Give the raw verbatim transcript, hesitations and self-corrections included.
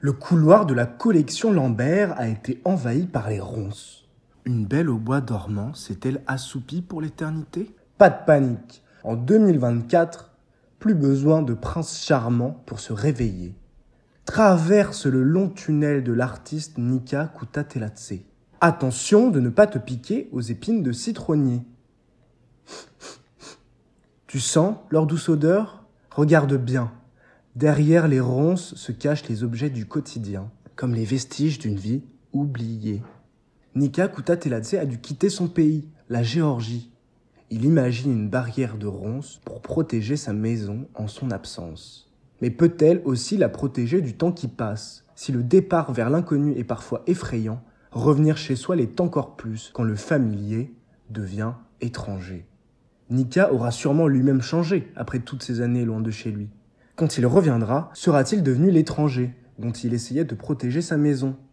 Le couloir de la collection Lambert a été envahi par les ronces. Une belle au bois dormant s'est-elle assoupie pour l'éternité? Pas de panique. En deux mille vingt-quatre, plus besoin de prince charmant pour se réveiller. Traverse le long tunnel de l'artiste Nika Kutateladze. Attention de ne pas te piquer aux épines de citronnier. Tu sens leur douce odeur? Regarde bien. Derrière les ronces se cachent les objets du quotidien, comme les vestiges d'une vie oubliée. Nika Kutateladze a dû quitter son pays, la Géorgie. Il imagine une barrière de ronces pour protéger sa maison en son absence. Mais peut-elle aussi la protéger du temps qui passe? Si le départ vers l'inconnu est parfois effrayant, revenir chez soi l'est encore plus quand le familier devient étranger. Nika aura sûrement lui-même changé après toutes ces années loin de chez lui. Quand il reviendra, sera-t-il devenu l'étranger dont il essayait de protéger sa maison?